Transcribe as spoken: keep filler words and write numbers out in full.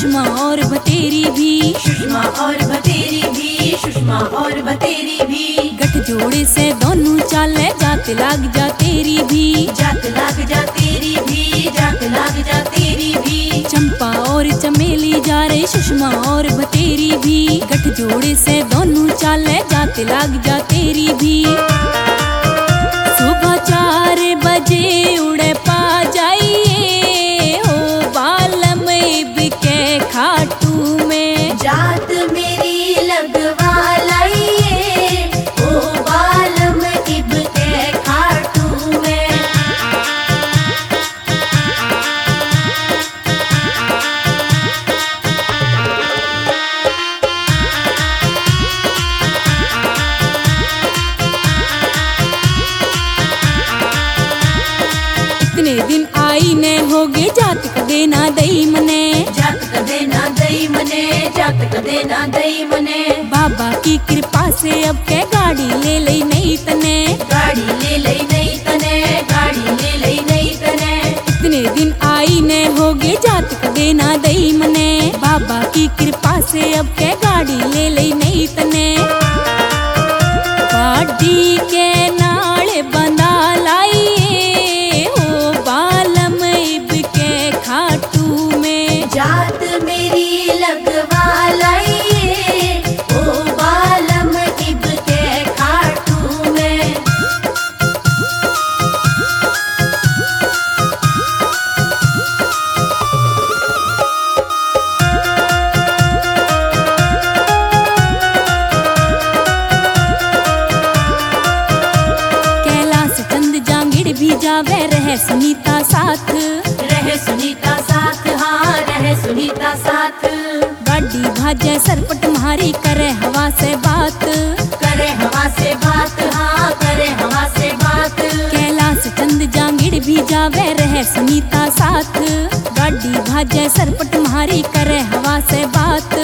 सुषमा और बतेरी भी, सुषमा और बतेरी भी, सुषमा और बतेरी भी। गठजोड़े से दोनों चाले जात लाग जा तेरी भी, जात लाग जा तेरी भी, जात लाग जा तेरी भी। चंपा और चमेली जा रही सुषमा और बतेरी भी, गठजोड़े से दोनों चाले जात लाग जा तेरी भी। सुबह चार बजे उड़े पा जाइए हो बालम इब के खाटू में, जात मेरी लगवा लाइए ओ बालम इब के खाटू में। इतने दिन आई ने होगे जात कदे ना दई मने, जात कदे ना दई मने, जात कदे ना दई मने। बाबा की कृपा से अब के गाड़ी ले लई नहीं तने, गाड़ी ले लई नहीं तने, गाड़ी ले लई नहीं तने। इतने दिन आई ने होगे जात कदे ना दई मने, बाबा की कृपा से अब के गाड़ी ले लई नहीं तने। गाड़ी के नाले बंधा लाइए हो बालम इब के खाटू में, जात मेरी लगवा लाइए ओ बालम इब के खाटू में। कैलाश चंद जांगिड़ भी जावे रहे सुनीता साथ, रहे सुनीता साथ, हाँ रहे सुनीता साथ। गाड़ी भाजे सरपट मारी करे हवा से बात, करे हवा से बात, हाँ करे हवा से बात। कैलाश चंद जांगिड़ भी जावे रहे सुनीता साथ, गाड़ी भाजे सरपट मारी करे हवा से बात।